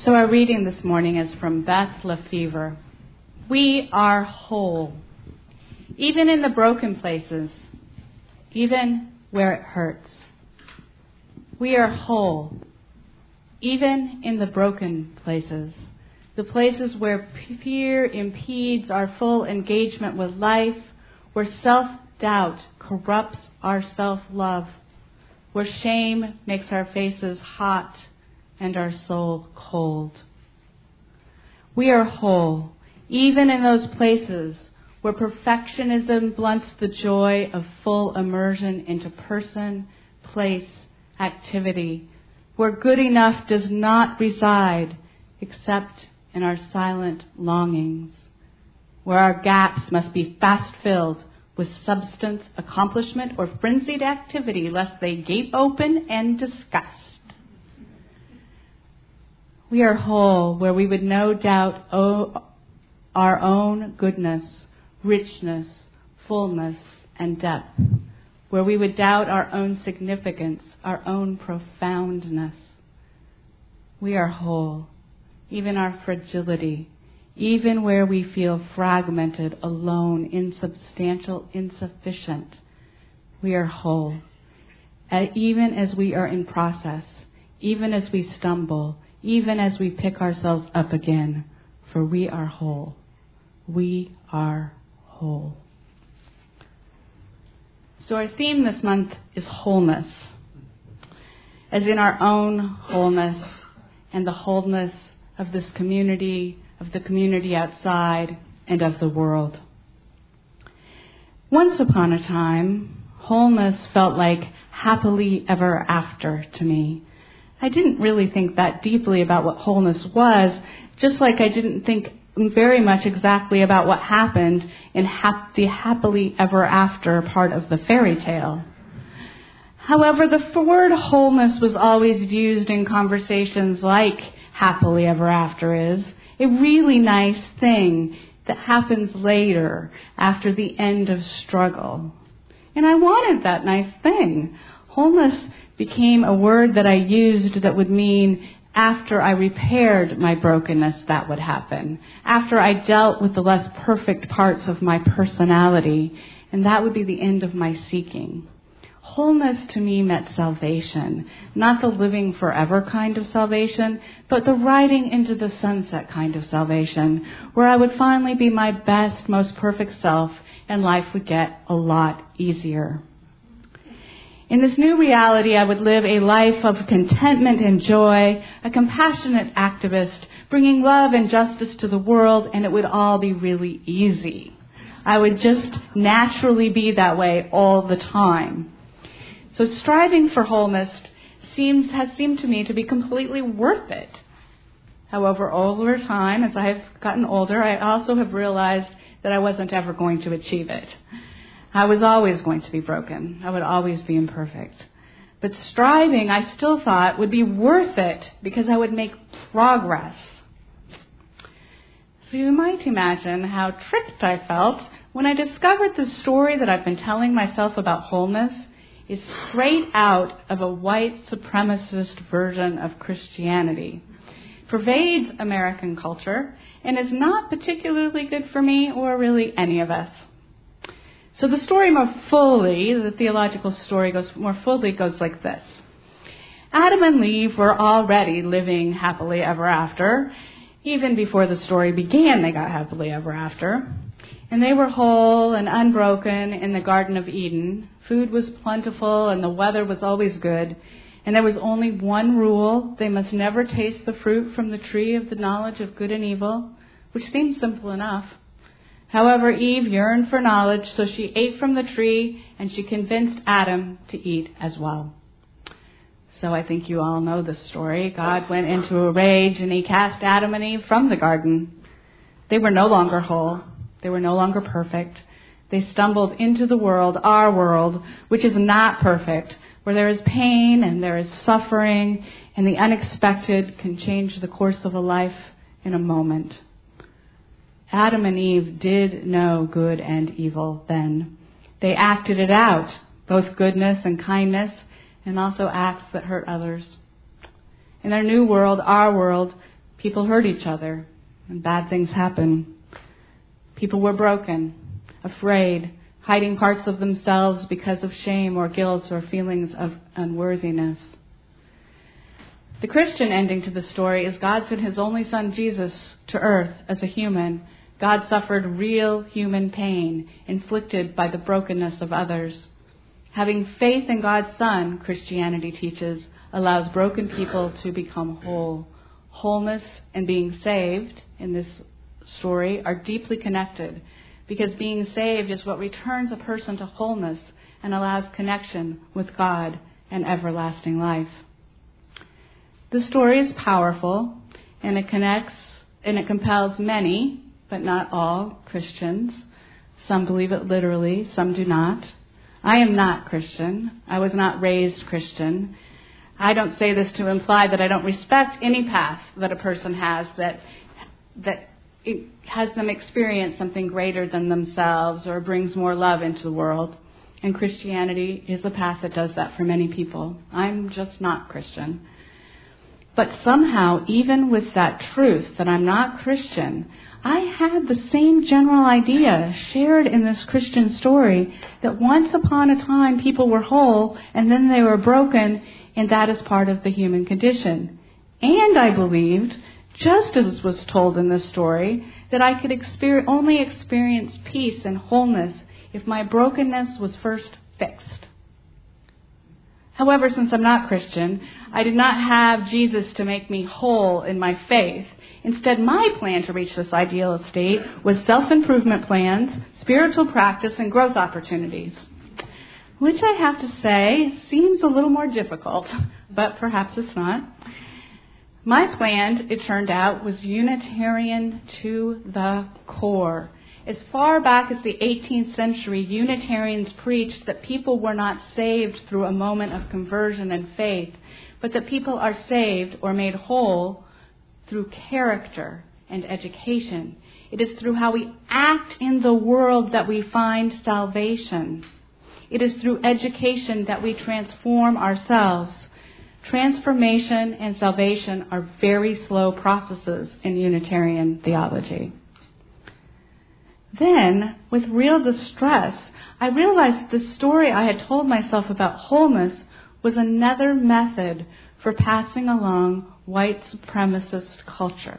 So our reading this morning is from Beth Lefevre. We are whole, even in the broken places, even where it hurts. We are whole, even in the broken places, the places where fear impedes our full engagement with life, where self-doubt corrupts our self-love, where shame makes our faces hot and our soul cold. We are whole, even in those places where perfectionism blunts the joy of full immersion into person, place, activity, where good enough does not reside except in our silent longings, where our gaps must be fast filled with substance, accomplishment, or frenzied activity, lest they gape open and disgust. We are whole, where we would no doubt owe our own goodness, richness, fullness, and depth, where we would doubt our own significance, our own profoundness. We are whole, even our fragility, even where we feel fragmented, alone, insubstantial, insufficient. We are whole, even as we are in process, even as we stumble, even as we pick ourselves up again, for we are whole. We are whole. So our theme this month is wholeness, as in our own wholeness and the wholeness of this community, of the community outside, and of the world. Once upon a time, wholeness felt like happily ever after to me. I didn't really think that deeply about what wholeness was, just like I didn't think very much exactly about what happened in the happily ever after part of the fairy tale. However, the word wholeness was always used in conversations like happily ever after is, a really nice thing that happens later after the end of struggle. And I wanted that nice thing. Wholeness became a word that I used that would mean after I repaired my brokenness, that would happen. After I dealt with the less perfect parts of my personality, and that would be the end of my seeking. Wholeness to me meant salvation, not the living forever kind of salvation, but the riding into the sunset kind of salvation, where I would finally be my best, most perfect self, and life would get a lot easier. In this new reality, I would live a life of contentment and joy, a compassionate activist, bringing love and justice to the world, and it would all be really easy. I would just naturally be that way all the time. So striving for wholeness has seemed to me to be completely worth it. However, over time, as I've gotten older, I also have realized that I wasn't ever going to achieve it. I was always going to be broken. I would always be imperfect. But striving, I still thought, would be worth it because I would make progress. So you might imagine how tricked I felt when I discovered the story that I've been telling myself about wholeness is straight out of a white supremacist version of Christianity. It pervades American culture and is not particularly good for me or really any of us. So the story the theological story goes like this. Adam and Eve were already living happily ever after. Even before the story began, they got happily ever after. And they were whole and unbroken in the Garden of Eden. Food was plentiful and the weather was always good. And there was only one rule. They must never taste the fruit from the tree of the knowledge of good and evil, which seems simple enough. However, Eve yearned for knowledge, so she ate from the tree, and she convinced Adam to eat as well. So I think you all know the story. God went into a rage, and he cast Adam and Eve from the garden. They were no longer whole. They were no longer perfect. They stumbled into the world, our world, which is not perfect, where there is pain and there is suffering, and the unexpected can change the course of a life in a moment. Adam and Eve did know good and evil then. They acted it out, both goodness and kindness, and also acts that hurt others. In their new world, our world, People hurt each other, and bad things happen. People were broken, afraid, hiding parts of themselves because of shame or guilt or feelings of unworthiness. The Christian ending to the story is God sent his only son, Jesus, to earth as a human. God suffered real human pain inflicted by the brokenness of others. Having faith in God's Son, Christianity teaches, allows broken people to become whole. Wholeness and being saved in this story are deeply connected, because being saved is what returns a person to wholeness and allows connection with God and everlasting life. The story is powerful, and it connects and it compels many, but not all, Christians. Some believe it literally, some do not. I am not Christian. I was not raised Christian. I don't say this to imply that I don't respect any path that a person has that it has them experience something greater than themselves or brings more love into the world. And Christianity is a path that does that for many people. I'm just not Christian. But somehow, even with that truth that I'm not Christian, I had the same general idea shared in this Christian story that once upon a time people were whole and then they were broken, and that is part of the human condition. And I believed, just as was told in this story, that I could only experience peace and wholeness if my brokenness was first fixed. However, since I'm not Christian, I did not have Jesus to make me whole in my faith. Instead, my plan to reach this ideal state was self-improvement plans, spiritual practice, and growth opportunities, which I have to say seems a little more difficult, but perhaps it's not. My plan, it turned out, was Unitarian to the core. As far back as the 18th century, Unitarians preached that people were not saved through a moment of conversion and faith, but that people are saved or made whole through character and education. It is through how we act in the world that we find salvation. It is through education that we transform ourselves. Transformation and salvation are very slow processes in Unitarian theology. Then, with real distress, I realized the story I had told myself about wholeness was another method for passing along white supremacist culture.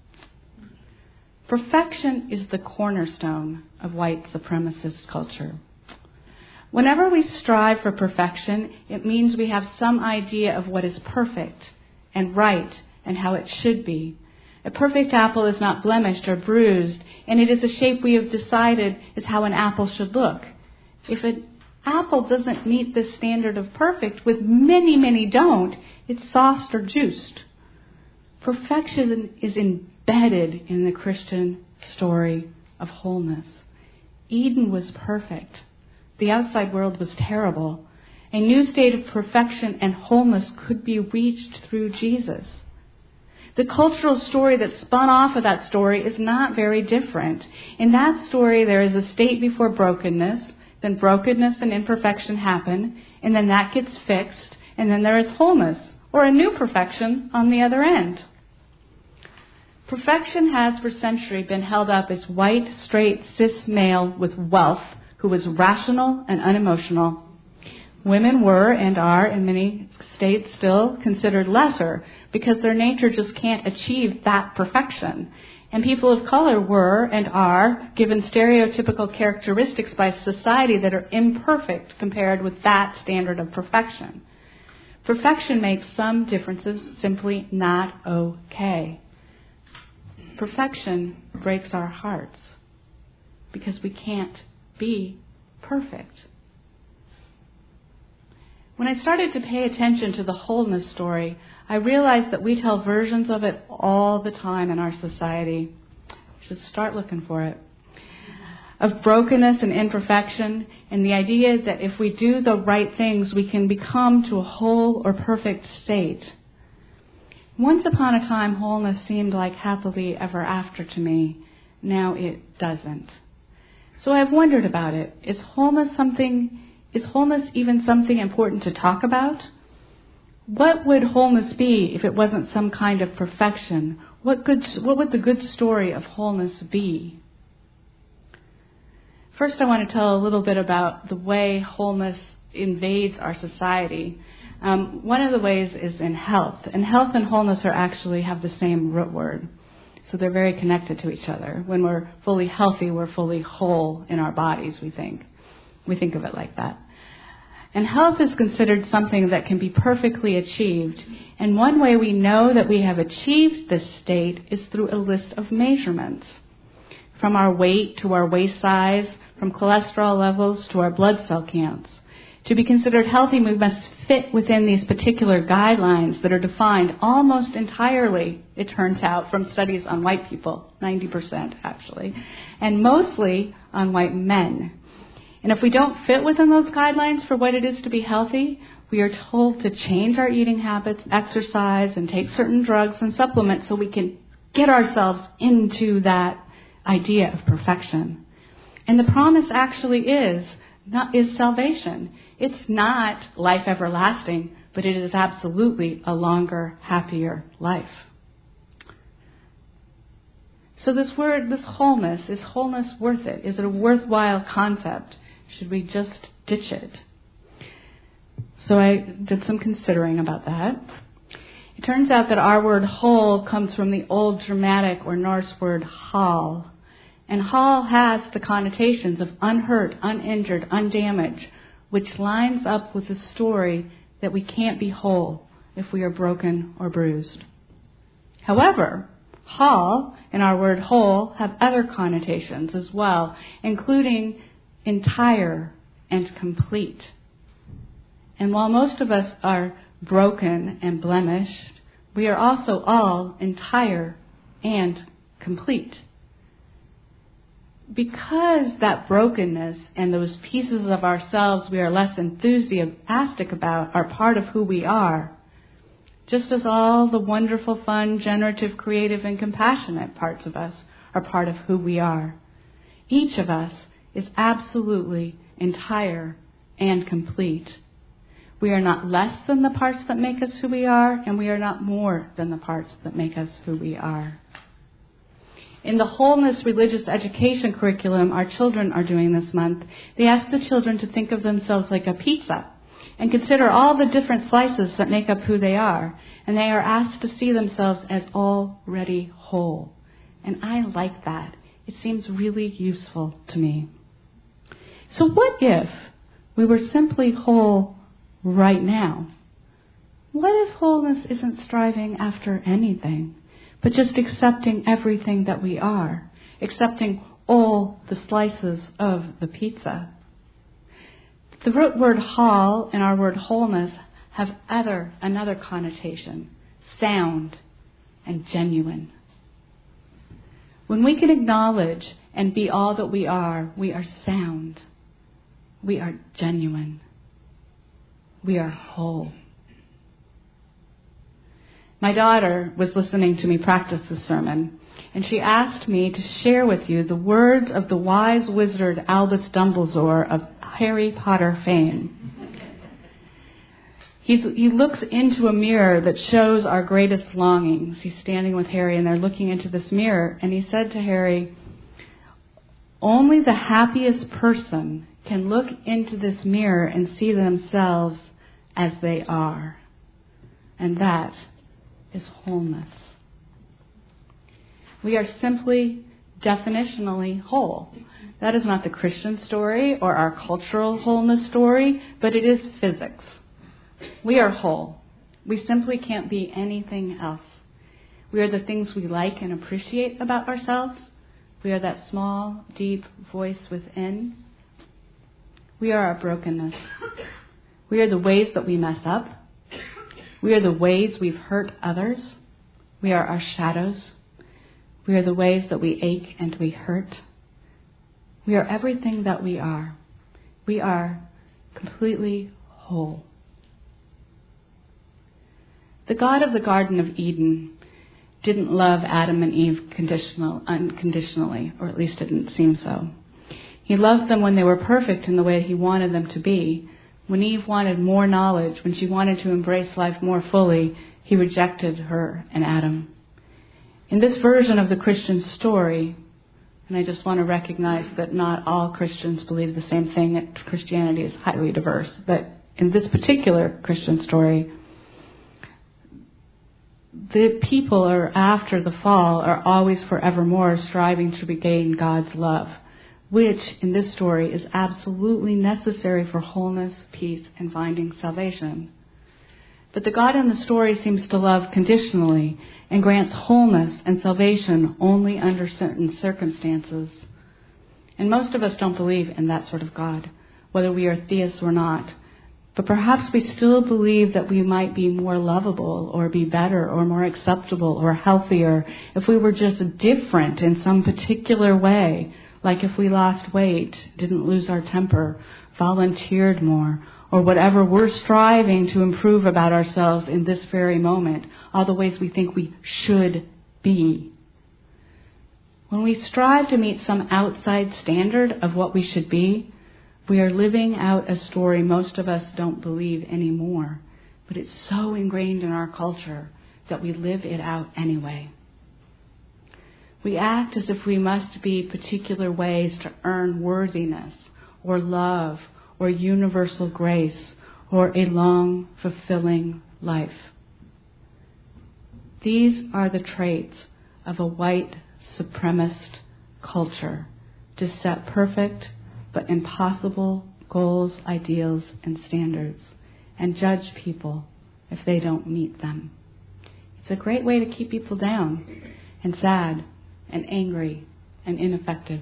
Perfection is the cornerstone of white supremacist culture. Whenever we strive for perfection, it means we have some idea of what is perfect and right and how it should be. A perfect apple is not blemished or bruised, and it is a shape we have decided is how an apple should look. If an apple doesn't meet this standard of perfect, with many don't, it's sauced or juiced. Perfection is embedded in the Christian story of wholeness. Eden was perfect. The outside world was terrible. A new state of perfection and wholeness could be reached through Jesus. The cultural story that spun off of that story is not very different. In that story, there is a state before brokenness, then brokenness and imperfection happen, and then that gets fixed, and then there is wholeness, or a new perfection on the other end. Perfection has for centuries been held up as white, straight, cis male with wealth who was rational and unemotional. Women were and are, in many states, still considered lesser because their nature just can't achieve that perfection. And people of color were and are given stereotypical characteristics by society that are imperfect compared with that standard of perfection. Perfection makes some differences simply not okay. Perfection breaks our hearts because we can't be perfect. When I started to pay attention to the wholeness story, I realized that we tell versions of it all the time in our society. We should start looking for it. Of brokenness and imperfection, and the idea that if we do the right things, we can become to a whole or perfect state. Once upon a time, wholeness seemed like happily ever after to me. Now it doesn't. So I've wondered about it. Is wholeness even something important to talk about? What would wholeness be if it wasn't some kind of perfection What would the good story of wholeness be? First, I want to tell a little bit about the way wholeness invades our society. One of the ways is in health. And health and wholeness actually have the same root word. So they're very connected to each other. When we're fully healthy, we're fully whole in our bodies, we think. We think of it like that. And health is considered something that can be perfectly achieved. And one way we know that we have achieved this state is through a list of measurements. From our weight to our waist size, from cholesterol levels to our blood cell counts. To be considered healthy, we must fit within these particular guidelines that are defined almost entirely, it turns out, from studies on white people, 90% actually, and mostly on white men. And if we don't fit within those guidelines for what it is to be healthy, we are told to change our eating habits, exercise, and take certain drugs and supplements so we can get ourselves into that idea of perfection. And the promise actually is salvation. It's not life everlasting, but it is absolutely a longer, happier life. So this word, this wholeness, is wholeness worth it? Is it a worthwhile concept? Should we just ditch it? So I did some considering about that. It turns out that our word whole comes from the old Germanic or Norse word hal. And hal has the connotations of unhurt, uninjured, undamaged, which lines up with the story that we can't be whole if we are broken or bruised. However, hal and our word whole have other connotations as well, including entire and complete. And while most of us are broken and blemished, we are also all entire and complete. Because that brokenness and those pieces of ourselves we are less enthusiastic about are part of who we are, just as all the wonderful, fun, generative, creative, and compassionate parts of us are part of who we are. Each of us is absolutely entire and complete. We are not less than the parts that make us who we are, and we are not more than the parts that make us who we are. In the wholeness religious education curriculum our children are doing this month, they ask the children to think of themselves like a pizza and consider all the different slices that make up who they are. And they are asked to see themselves as already whole. And I like that. It seems really useful to me. So what if we were simply whole right now? What if wholeness isn't striving after anything, but just accepting everything that we are, accepting all the slices of the pizza? The root word hal and our word wholeness have another connotation, sound and genuine. When we can acknowledge and be all that we are sound. We are genuine. We are whole. My daughter was listening to me practice the sermon, and she asked me to share with you the words of the wise wizard Albus Dumbledore of Harry Potter fame. He looks into a mirror that shows our greatest longings. He's standing with Harry, and they're looking into this mirror, and he said to Harry, "Only the happiest person can look into this mirror and see themselves as they are. And that is wholeness." We are simply definitionally whole. That is not the Christian story or our cultural wholeness story, but it is physics. We are whole. We simply can't be anything else. We are the things we like and appreciate about ourselves. We are that small, deep voice within. We are our brokenness. We are the ways that we mess up. We are the ways we've hurt others. We are our shadows. We are the ways that we ache and we hurt. We are everything that we are. We are completely whole. The God of the Garden of Eden didn't love Adam and Eve unconditionally, or at least it didn't seem so. He loved them when they were perfect in the way he wanted them to be. When Eve wanted more knowledge, when she wanted to embrace life more fully, he rejected her and Adam. In this version of the Christian story, and I just want to recognize that not all Christians believe the same thing, that Christianity is highly diverse, but in this particular Christian story, the people are after the fall are always forevermore striving to regain God's love, which in this story is absolutely necessary for wholeness, peace, and finding salvation. But the God in the story seems to love conditionally and grants wholeness and salvation only under certain circumstances. And most of us don't believe in that sort of God, whether we are theists or not. But perhaps we still believe that we might be more lovable or be better or more acceptable or healthier if we were just different in some particular way, like if we lost weight, didn't lose our temper, volunteered more, or whatever we're striving to improve about ourselves in this very moment, all the ways we think we should be. When we strive to meet some outside standard of what we should be, we are living out a story most of us don't believe anymore, but it's so ingrained in our culture that we live it out anyway. We act as if we must be particular ways to earn worthiness or love or universal grace, or a long, fulfilling life. These are the traits of a white supremacist culture to set perfect but impossible goals, ideals, and standards, and judge people if they don't meet them. It's a great way to keep people down, and sad, and angry, and ineffective.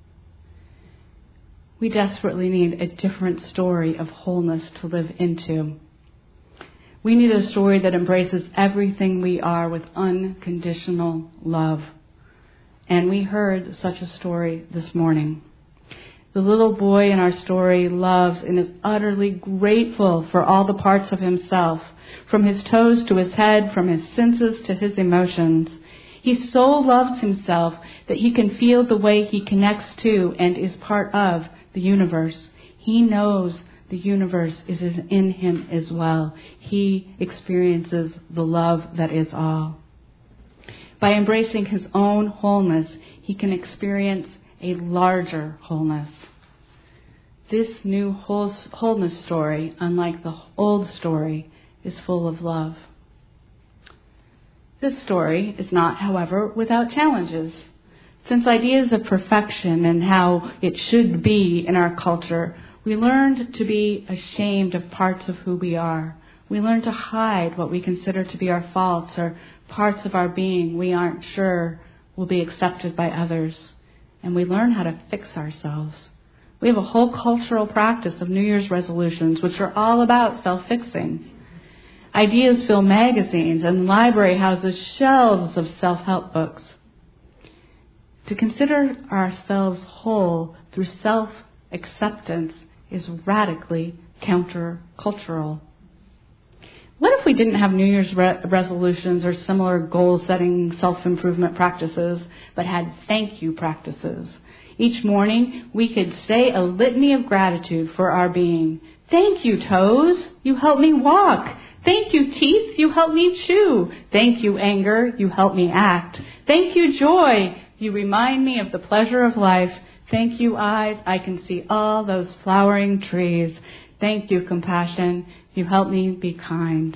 We desperately need a different story of wholeness to live into. We need a story that embraces everything we are with unconditional love. And we heard such a story this morning. The little boy in our story loves and is utterly grateful for all the parts of himself, from his toes to his head, from his senses to his emotions. He so loves himself that he can feel the way he connects to and is part of the universe. He knows the universe is in him as well. He experiences the love that is all. By embracing his own wholeness, he can experience a larger wholeness. This new wholeness story, unlike the old story, is full of love. This story is not, however, without challenges. Since ideas of perfection and how it should be in our culture, we learned to be ashamed of parts of who we are. We learn to hide what we consider to be our faults or parts of our being we aren't sure will be accepted by others. And we learn how to fix ourselves. We have a whole cultural practice of New Year's resolutions, which are all about self-fixing. Ideas fill magazines and library houses shelves of self-help books. To consider ourselves whole through self-acceptance is radically countercultural. What if we didn't have New Year's resolutions or similar goal-setting self-improvement practices, but had thank you practices? Each morning, we could say a litany of gratitude for our being. Thank you, toes. You help me walk. Thank you, teeth. You help me chew. Thank you, anger. You help me act. Thank you, joy. You remind me of the pleasure of life. Thank you, eyes. I can see all those flowering trees. Thank you, compassion. You help me be kind.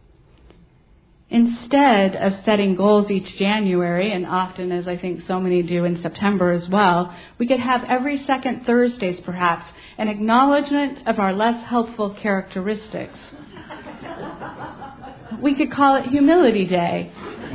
Instead of setting goals each January, and often, as I think so many do in September as well, we could have every second Thursdays, perhaps, an acknowledgement of our less helpful characteristics. We could call it Humility Day.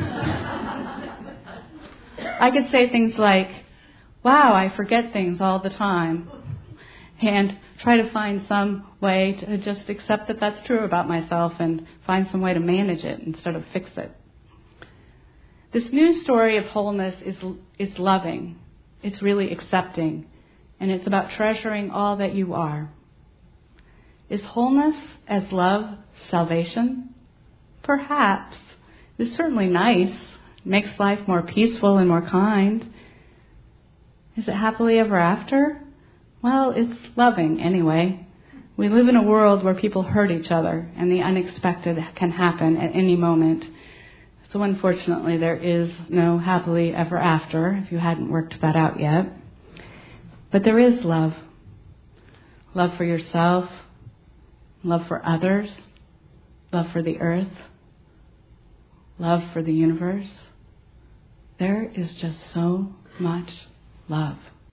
I could say things like, wow, I forget things all the time, and try to find some way to just accept that that's true about myself and find some way to manage it instead of fix it. This new story of wholeness is loving. It's really accepting. And it's about treasuring all that you are. Is wholeness as love salvation? Perhaps. It's certainly nice. It makes life more peaceful and more kind. Is it happily ever after? Well, it's loving anyway. We live in a world where people hurt each other and the unexpected can happen at any moment. So unfortunately, there is no happily ever after, if you hadn't worked that out yet. But there is love. Love for yourself, love for others, love for the earth, love for the universe. There is just so much love.